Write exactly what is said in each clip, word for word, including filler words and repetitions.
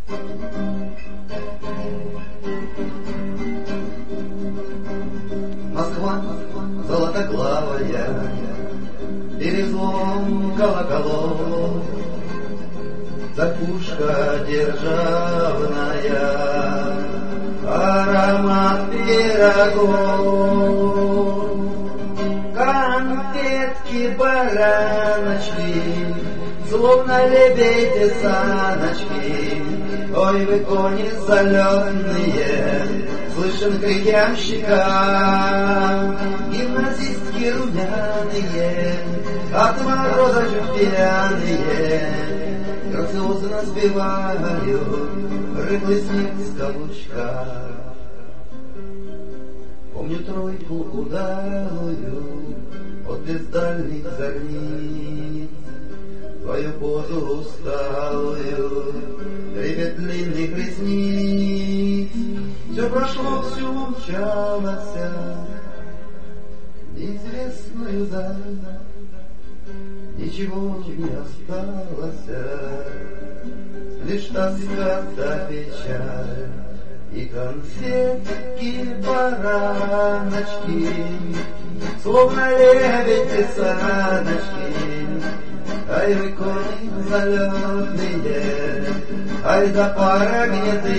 Москва золотоглавая, перезвон колоколов, церквушка державная, аромат пирогов, конфетки, бараночки, словно лебеди саночки. Ой, вы кони соленые, слышен крик ямщика. Гимназистки румяные, от мороза чуть пьяные, грациозно сбивают рыхлый снег с каблучка. Помню тройку удалую от бездальных зорниц, твою позу усталую, ребят длинных ресниц. Все прошло, все умчалось, неизвестную даль, ничего не осталось, лишь тоска да печаль и конфетки, бараночки, словно лебеди саночки. Ай, вы кони залетные, ай да пара гнеты,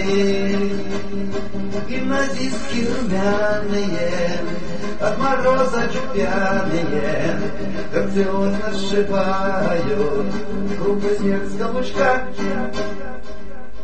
гимназистки румяные, от мороза чуть пьяные, грациозно сшибают крупный снег с каблучка.